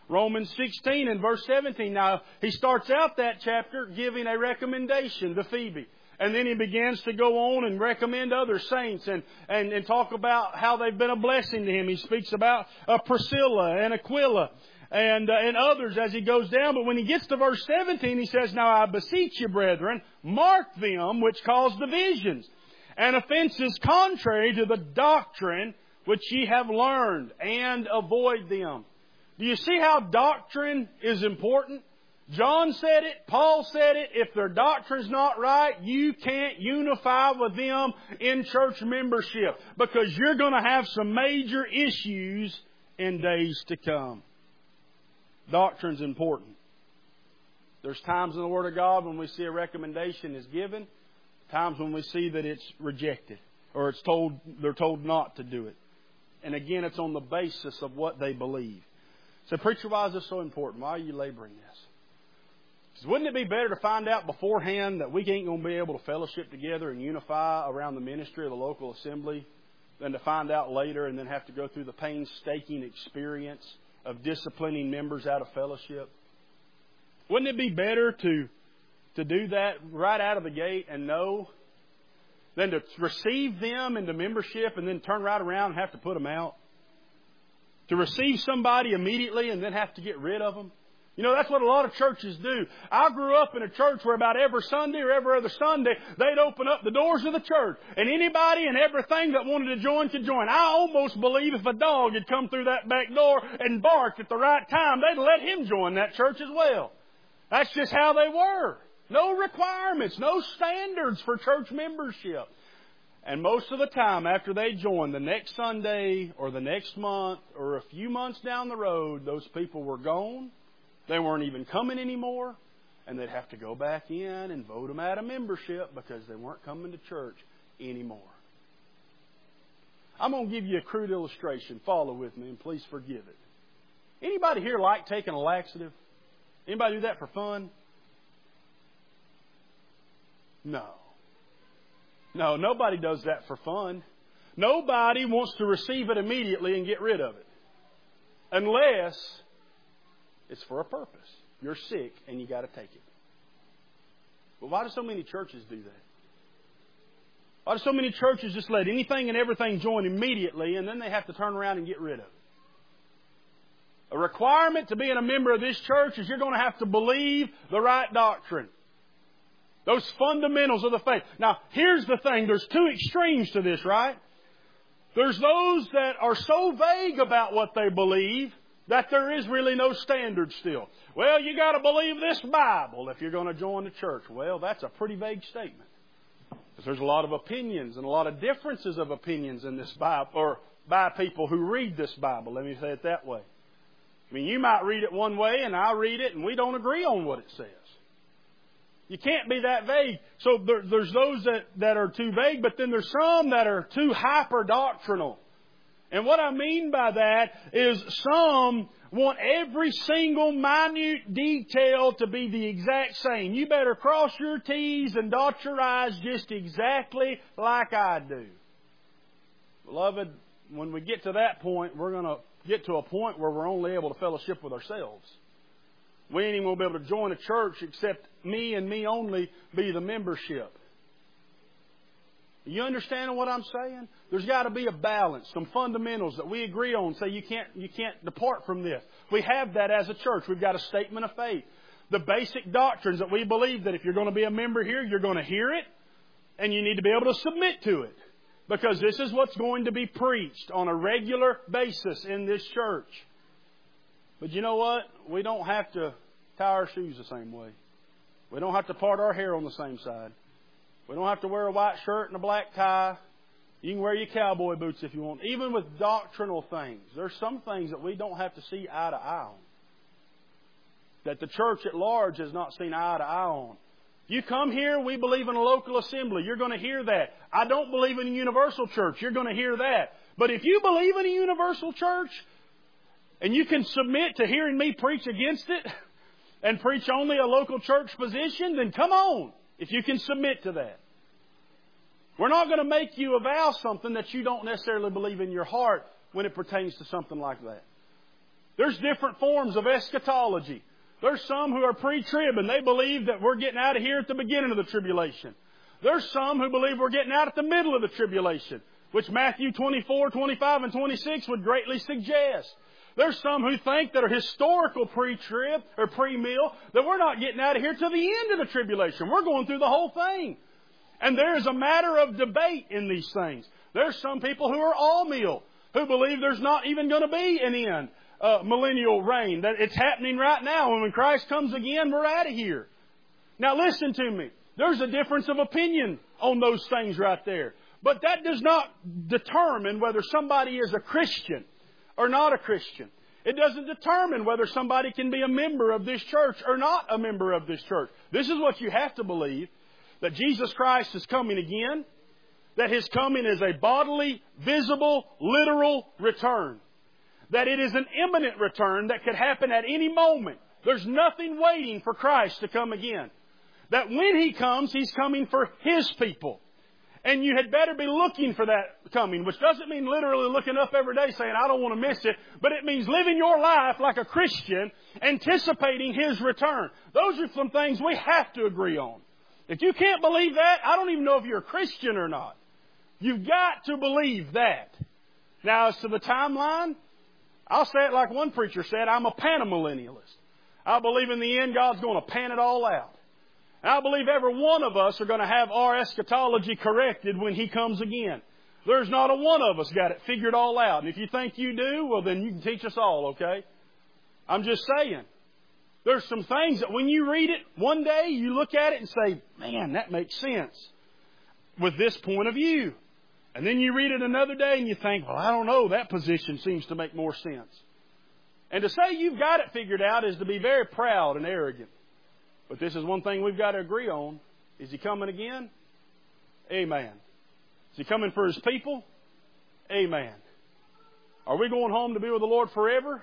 Romans 16 and verse 17. Now, he starts out that chapter giving a recommendation to Phoebe. And then he begins to go on and recommend other saints and talk about how they've been a blessing to him. He speaks about Priscilla and Aquila and others as he goes down. But when he gets to verse 17, he says, Now I beseech you, brethren, mark them which cause divisions and offenses contrary to the doctrine which ye have learned, and avoid them. Do you see how doctrine is important? John said it, Paul said it, if their doctrine's not right, you can't unify with them in church membership, because you're going to have some major issues in days to come. Doctrine's important. There's times in the Word of God when we see a recommendation is given, times when we see that it's rejected, or they're told not to do it. And again, it's on the basis of what they believe. So, preacher, why is this so important? Why are you laboring this? Because wouldn't it be better to find out beforehand that we ain't going to be able to fellowship together and unify around the ministry of the local assembly than to find out later and then have to go through the painstaking experience of disciplining members out of fellowship? Wouldn't it be better to do that right out of the gate and know than to receive them into membership and then turn right around and have to put them out? To receive somebody immediately and then have to get rid of them? You know, that's what a lot of churches do. I grew up in a church where about every Sunday or every other Sunday, they'd open up the doors of the church. And anybody and everything that wanted to join could join. I almost believe if a dog had come through that back door and barked at the right time, they'd let him join that church as well. That's just how they were. No requirements, no standards for church membership. And most of the time, after they joined, the next Sunday or the next month or a few months down the road, those people were gone. They weren't even coming anymore. And they'd have to go back in and vote them out of membership because they weren't coming to church anymore. I'm going to give you a crude illustration. Follow with me and please forgive it. Anybody here like taking a laxative? Anybody do that for fun? No. No, nobody does that for fun. Nobody wants to receive it immediately and get rid of it. Unless it's for a purpose. You're sick and you got to take it. But why do so many churches do that? Why do so many churches just let anything and everything join immediately and then they have to turn around and get rid of it? A requirement to being a member of this church is you're going to have to believe the right doctrine. Those fundamentals of the faith. Now, here's the thing. There's two extremes to this, right? There's those that are so vague about what they believe that there is really no standard still. Well, you got to believe this Bible if you're going to join the church. Well, that's a pretty vague statement. Because there's a lot of opinions and a lot of differences of opinions in this Bible, or by people who read this Bible. Let me say it that way. I mean, you might read it one way and I read it and we don't agree on what it says. You can't be that vague. So there's those that are too vague, but then there's some that are too hyper-doctrinal. And what I mean by that is some want every single minute detail to be the exact same. You better cross your T's and dot your I's just exactly like I do. Beloved, when we get to that point, we're going to get to a point where we're only able to fellowship with ourselves. We ain't even going to be able to join a church except me and me only be the membership. You understand what I'm saying? There's got to be a balance, some fundamentals that we agree on. Say you can't depart from this. We have that as a church. We've got a statement of faith. The basic doctrines that we believe that if you're going to be a member here, you're going to hear it and you need to be able to submit to it. Because this is what's going to be preached on a regular basis in this church. But you know what? We don't have to tie our shoes the same way. We don't have to part our hair on the same side. We don't have to wear a white shirt and a black tie. You can wear your cowboy boots if you want. Even with doctrinal things, there's some things that we don't have to see eye to eye on. That the church at large has not seen eye to eye on. You come here, we believe in a local assembly. You're going to hear that. I don't believe in a universal church. You're going to hear that. But if you believe in a universal church, and you can submit to hearing me preach against it and preach only a local church position, then come on, if you can submit to that. We're not going to make you avow something that you don't necessarily believe in your heart when it pertains to something like that. There's different forms of eschatology. There's some who are pre-trib and they believe that we're getting out of here at the beginning of the tribulation. There's some who believe we're getting out at the middle of the tribulation, which Matthew 24, 25, and 26 would greatly suggest. There's some who think that are historical pre-trib or pre-mill, that we're not getting out of here till the end of the tribulation. We're going through the whole thing. And there is a matter of debate in these things. There's some people who are all-mill, who believe there's not even going to be an end. Millennial reign, that it's happening right now, and when Christ comes again, we're out of here. Now listen to me. There's a difference of opinion on those things right there. But that does not determine whether somebody is a Christian or not a Christian. It doesn't determine whether somebody can be a member of this church or not a member of this church. This is what you have to believe, that Jesus Christ is coming again, that His coming is a bodily, visible, literal return. That it is an imminent return that could happen at any moment. There's nothing waiting for Christ to come again. That when He comes, He's coming for His people. And you had better be looking for that coming, which doesn't mean literally looking up every day saying, I don't want to miss it, but it means living your life like a Christian, anticipating His return. Those are some things we have to agree on. If you can't believe that, I don't even know if you're a Christian or not. You've got to believe that. Now, as to the timeline, I'll say it like one preacher said, I'm a panamillennialist. I believe in the end God's going to pan it all out. And I believe every one of us are going to have our eschatology corrected when He comes again. There's not a one of us got it figured all out. And if you think you do, well then you can teach us all, okay? I'm just saying. There's some things that when you read it one day, you look at it and say, man, that makes sense with this point of view. And then you read it another day and you think, well, I don't know, that position seems to make more sense. And to say you've got it figured out is to be very proud and arrogant. But this is one thing we've got to agree on. Is He coming again? Amen. Is He coming for His people? Amen. Are we going home to be with the Lord forever?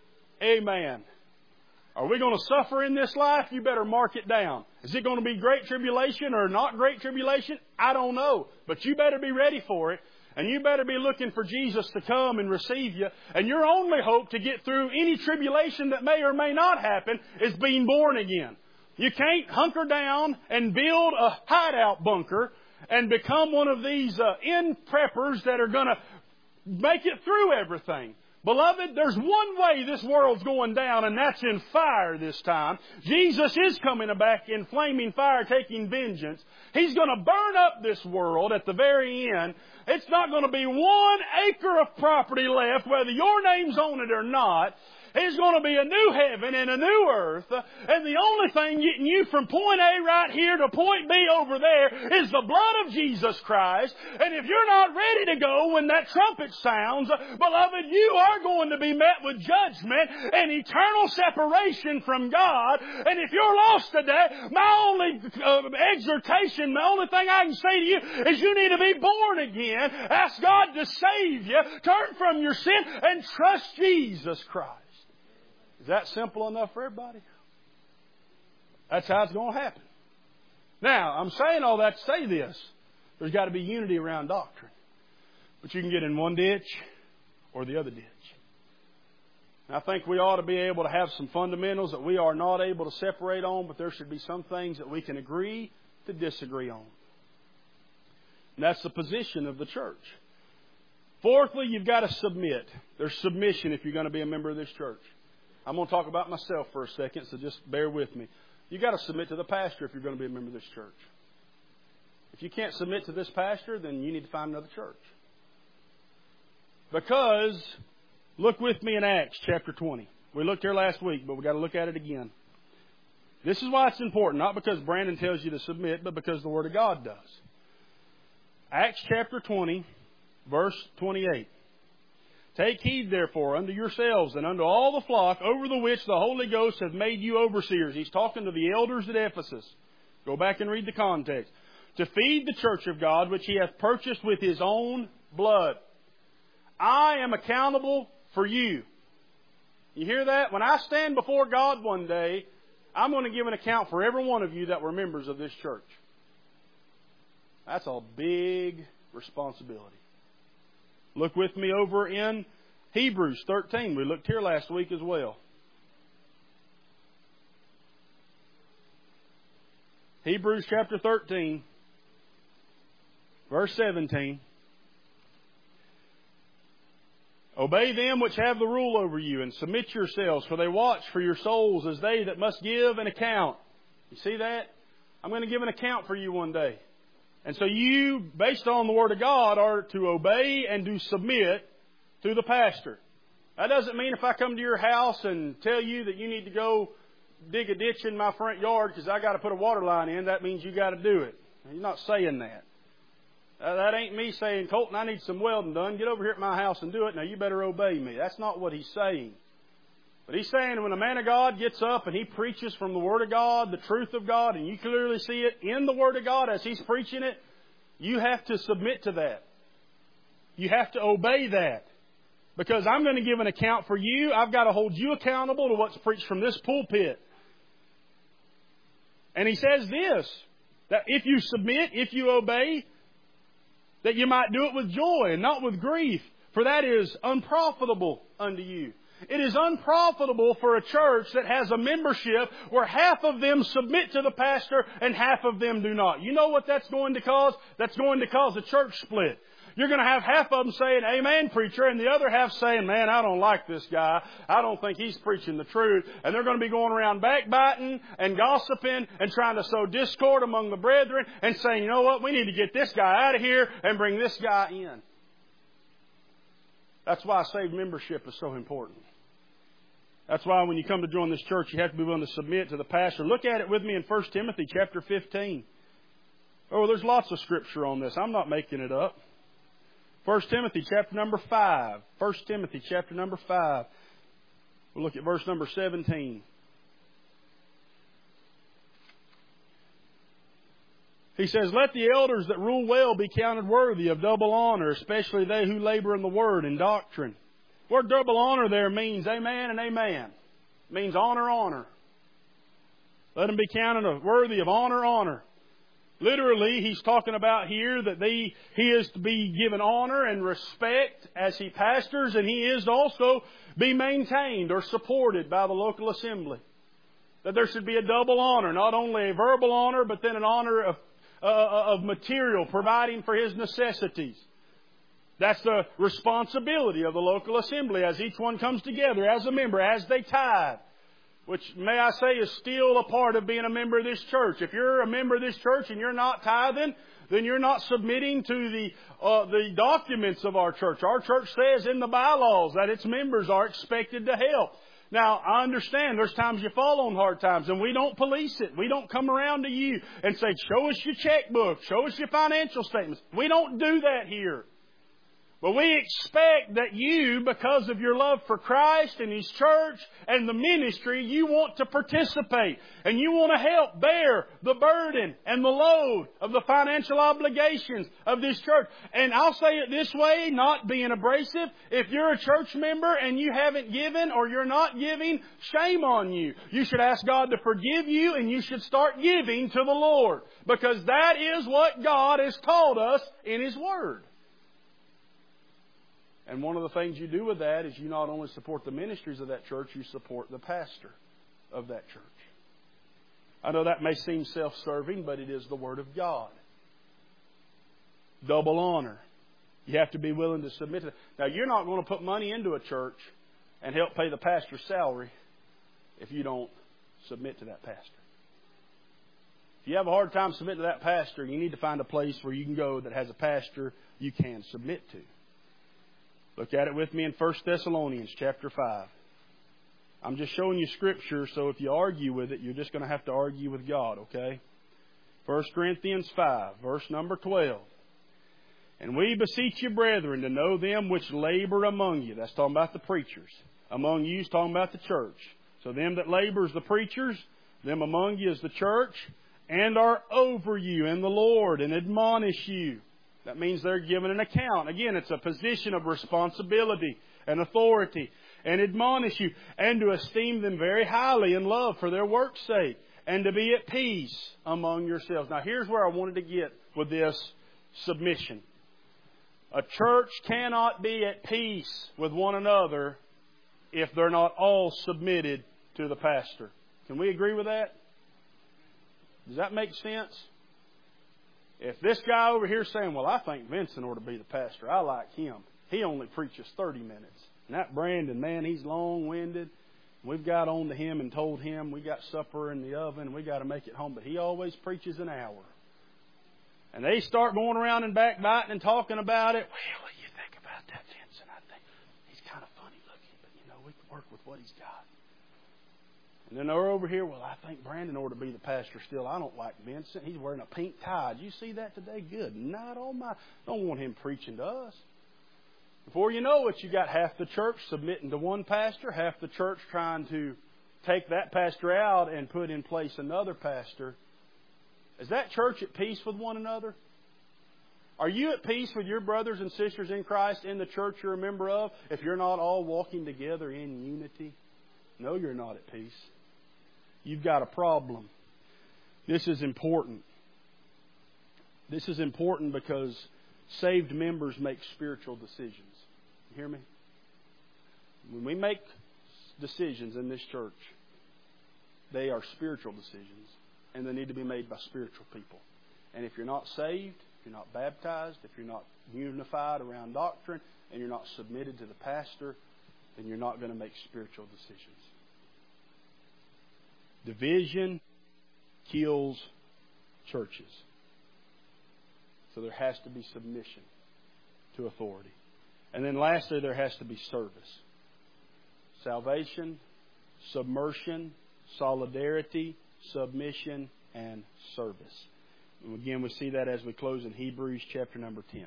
Amen. Are we going to suffer in this life? You better mark it down. Is it going to be great tribulation or not great tribulation? I don't know. But you better be ready for it. And you better be looking for Jesus to come and receive you. And your only hope to get through any tribulation that may or may not happen is being born again. You can't hunker down and build a hideout bunker and become one of these end preppers that are going to make it through everything. Beloved, there's one way this world's going down, and that's in fire this time. Jesus is coming back in flaming fire, taking vengeance. He's going to burn up this world at the very end. It's not going to be 1 acre of property left, whether your name's on it or not. There's going to be a new heaven and a new earth. And the only thing getting you from point A right here to point B over there is the blood of Jesus Christ. And if you're not ready to go when that trumpet sounds, beloved, you are going to be met with judgment and eternal separation from God. And if you're lost today, my only exhortation, the only thing I can say to you is you need to be born again. Ask God to save you. Turn from your sin and trust Jesus Christ. Is that simple enough for everybody? That's how it's going to happen. Now, I'm saying all that to say this. There's got to be unity around doctrine. But you can get in one ditch or the other ditch. And I think we ought to be able to have some fundamentals that we are not able to separate on, but there should be some things that we can agree to disagree on. And that's the position of the church. Fourthly, you've got to submit. There's submission if you're going to be a member of this church. I'm going to talk about myself for a second, so just bear with me. You've got to submit to the pastor if you're going to be a member of this church. If you can't submit to this pastor, then you need to find another church. Because, look with me in Acts chapter 20. We looked here last week, but we've got to look at it again. This is why it's important, not because Brandon tells you to submit, but because the Word of God does. Acts chapter 20, verse 28. Take heed, therefore, unto yourselves and unto all the flock over the which the Holy Ghost hath made you overseers. He's talking to the elders at Ephesus. Go back and read the context. To feed the church of God, which He hath purchased with His own blood. I am accountable for you. You hear that? When I stand before God one day, I'm going to give an account for every one of you that were members of this church. That's a big responsibility. Look with me over in Hebrews 13. We looked here last week as well. Hebrews chapter 13, verse 17. Obey them which have the rule over you, and submit yourselves, for they watch for your souls as they that must give an account. You see that? I'm going to give an account for you one day. And so you, based on the Word of God, are to obey and to submit to the pastor. That doesn't mean if I come to your house and tell you that you need to go dig a ditch in my front yard because I got to put a water line in, that means you got to do it. He's not saying that. That ain't me saying, Colton, I need some welding done. Get over here at my house and do it. Now you better obey me. That's not what he's saying. But he's saying when a man of God gets up and he preaches from the Word of God, the truth of God, and you clearly see it in the Word of God as he's preaching it, you have to submit to that. You have to obey that. Because I'm going to give an account for you. I've got to hold you accountable to what's preached from this pulpit. And he says this, that if you submit, if you obey, that you might do it with joy and not with grief, for that is unprofitable unto you. It is unprofitable for a church that has a membership where half of them submit to the pastor and half of them do not. You know what that's going to cause? That's going to cause a church split. You're going to have half of them saying, amen, preacher, and the other half saying, man, I don't like this guy. I don't think he's preaching the truth. And they're going to be going around backbiting and gossiping and trying to sow discord among the brethren and saying, you know what, we need to get this guy out of here and bring this guy in. That's why saved membership is so important. That's why when you come to join this church, you have to be willing to submit to the pastor. Look at it with me in 1 Timothy chapter 15. Oh, there's lots of scripture on this. I'm not making it up. 1 Timothy chapter number 5. 1 Timothy chapter number 5. We'll look at verse number 17. He says, let the elders that rule well be counted worthy of double honor, especially they who labor in the word and doctrine. The word double honor there means amen and amen. It means honor, honor. Let them be counted worthy of honor, honor. Literally, he's talking about here that he is to be given honor and respect as he pastors, and he is to also be maintained or supported by the local assembly. That there should be a double honor, not only a verbal honor, but then an honor of material, providing for his necessities. That's the responsibility of the local assembly as each one comes together as a member, as they tithe. Which, may I say, is still a part of being a member of this church. If you're a member of this church and you're not tithing, then you're not submitting to the documents of our church. Our church says in the bylaws that its members are expected to help. Now, I understand there's times you fall on hard times, and we don't police it. We don't come around to you and say, show us your checkbook, show us your financial statements. We don't do that here. But we expect that you, because of your love for Christ and His church and the ministry, you want to participate. And you want to help bear the burden and the load of the financial obligations of this church. And I'll say it this way, not being abrasive. If you're a church member and you haven't given or you're not giving, shame on you. You should ask God to forgive you and you should start giving to the Lord. Because that is what God has taught us in His Word. And one of the things you do with that is you not only support the ministries of that church, you support the pastor of that church. I know that may seem self-serving, but it is the Word of God. Double honor. You have to be willing to submit to that. Now, you're not going to put money into a church and help pay the pastor's salary if you don't submit to that pastor. If you have a hard time submitting to that pastor, you need to find a place where you can go that has a pastor you can submit to. Look at it with me in 1 Thessalonians chapter 5. I'm just showing you Scripture, so if you argue with it, you're just going to have to argue with God, okay? 1 Corinthians 5, verse number 12. And we beseech you, brethren, to know them which labor among you. That's talking about the preachers. Among you is talking about the church. So them that labor is the preachers, them among you is the church, and are over you in the Lord, and admonish you. That means they're given an account. Again, it's a position of responsibility and authority. And admonish you. And to esteem them very highly in love for their work's sake. And to be at peace among yourselves. Now, here's where I wanted to get with this submission. A church cannot be at peace with one another if they're not all submitted to the pastor. Can we agree with that? Does that make sense? If this guy over here is saying, well, I think Vincent ought to be the pastor. I like him. He only preaches 30 minutes. And that Brandon, man, he's long-winded. We've got on to him and told him we got supper in the oven and we got to make it home. But he always preaches an hour. And they start going around and backbiting and talking about it. Well, what do you think about that, Vincent? I think he's kind of funny looking, but, we can work with what he's got. And then they're over here, well, I think Brandon ought to be the pastor still. I don't like Vincent. He's wearing a pink tie. Did you see that today? Good night, oh my. Don't want him preaching to us. Before you know it, you got half the church submitting to one pastor, half the church trying to take that pastor out and put in place another pastor. Is that church at peace with one another? Are you at peace with your brothers and sisters in Christ in the church you're a member of if you're not all walking together in unity? No, you're not at peace. You've got a problem. This is important. This is important because saved members make spiritual decisions. You hear me? When we make decisions in this church, they are spiritual decisions, and they need to be made by spiritual people. And if you're not saved, if you're not baptized, if you're not unified around doctrine, and you're not submitted to the pastor, then you're not going to make spiritual decisions. Division kills churches. So there has to be submission to authority. And then lastly, there has to be service. Salvation, submersion, solidarity, submission, and service. And again, we see that as we close in Hebrews chapter number 10.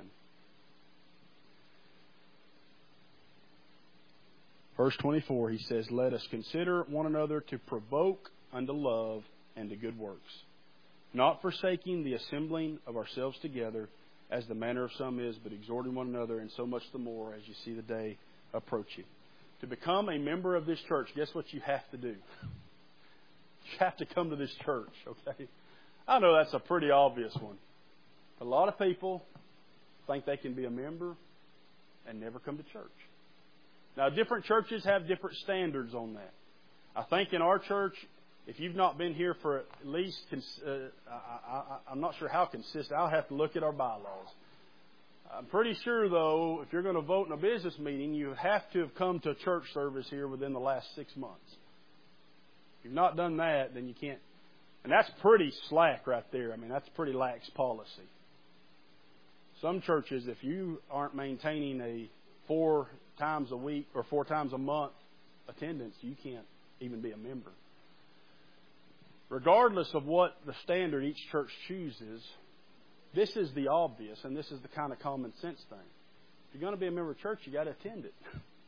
Verse 24, he says, let us consider one another to provoke unto love and to good works, not forsaking the assembling of ourselves together, as the manner of some is, but exhorting one another, and so much the more as you see the day approaching. To become a member of this church, guess what you have to do? You have to come to this church, okay? I know that's a pretty obvious one. A lot of people think they can be a member and never come to church. Now, different churches have different standards on that. I think in our church, if you've not been here for at least, I'm not sure how consistent. I'll have to look at our bylaws. I'm pretty sure, though, if you're going to vote in a business meeting, you have to have come to a church service here within the last 6 months. If you've not done that, then you can't. And that's pretty slack right there. I mean, that's pretty lax policy. Some churches, if you aren't maintaining a 4 times a week or 4 times a month attendance, you can't even be a member. Regardless of what the standard each church chooses, this is the obvious, and this is the kind of common sense thing. If you're going to be a member of church, you got to attend it.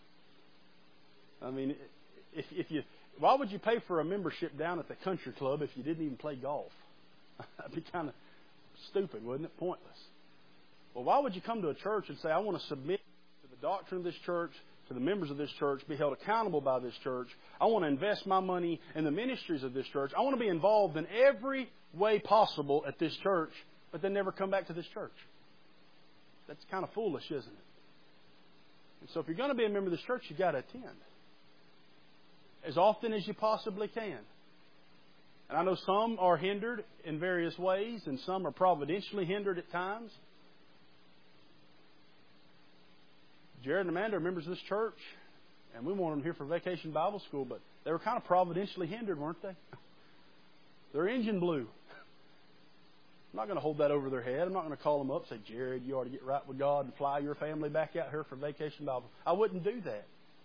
I mean, why would you pay for a membership down at the country club if you didn't even play golf? That'd be kind of stupid, wouldn't it? Pointless. Well, why would you come to a church and say, I want to submit to the doctrine of this church, to the members of this church, be held accountable by this church. I want to invest my money in the ministries of this church. I want to be involved in every way possible at this church, but then never come back to this church. That's kind of foolish, isn't it? And so if you're going to be a member of this church, you've got to attend as often as you possibly can. And I know some are hindered in various ways, and some are providentially hindered at times. Jared and Amanda are members of this church, and we wanted them here for Vacation Bible School, but they were kind of providentially hindered, weren't they? Their engine blew. I'm not going to hold that over their head. I'm not going to call them up and say, Jared, you ought to get right with God and fly your family back out here for Vacation Bible. I wouldn't do that.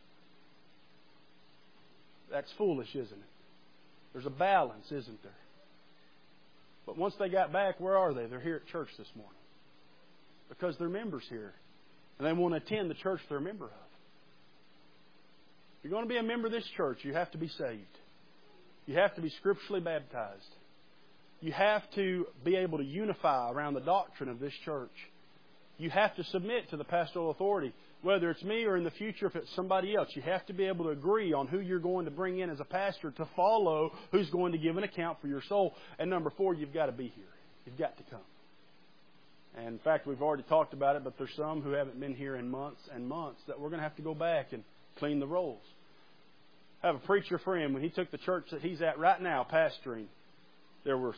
That's foolish, isn't it? There's a balance, isn't there? But once they got back, where are they? They're here at church this morning because they're members here. And they want to attend the church they're a member of. If you're going to be a member of this church, you have to be saved. You have to be scripturally baptized. You have to be able to unify around the doctrine of this church. You have to submit to the pastoral authority, whether it's me or in the future if it's somebody else. You have to be able to agree on who you're going to bring in as a pastor to follow who's going to give an account for your soul. And number 4, you've got to be here. You've got to come. And in fact, we've already talked about it, but there's some who haven't been here in months and months that we're going to have to go back and clean the rolls. I have a preacher friend. When he took the church that he's at right now, pastoring, there were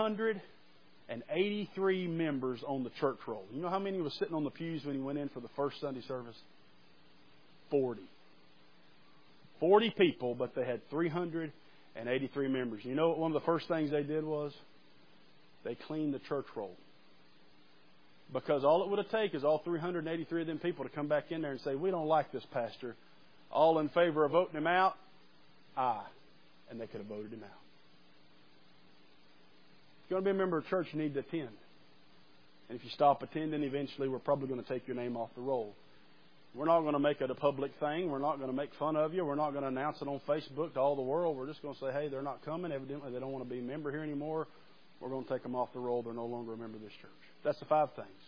383 members on the church roll. You know how many was sitting on the pews when he went in for the first Sunday service? 40. 40 people, but they had 383 members. You know what one of the first things they did was? They cleaned the church roll. Because all it would have taken is all 383 of them people to come back in there and say, we don't like this pastor. All in favor of voting him out? Aye. And they could have voted him out. If you're going to be a member of church, you need to attend. And if you stop attending, eventually we're probably going to take your name off the roll. We're not going to make it a public thing. We're not going to make fun of you. We're not going to announce it on Facebook to all the world. We're just going to say, hey, they're not coming. Evidently, they don't want to be a member here anymore. We're going to take them off the roll. They're no longer a member of this church. That's the 5 things.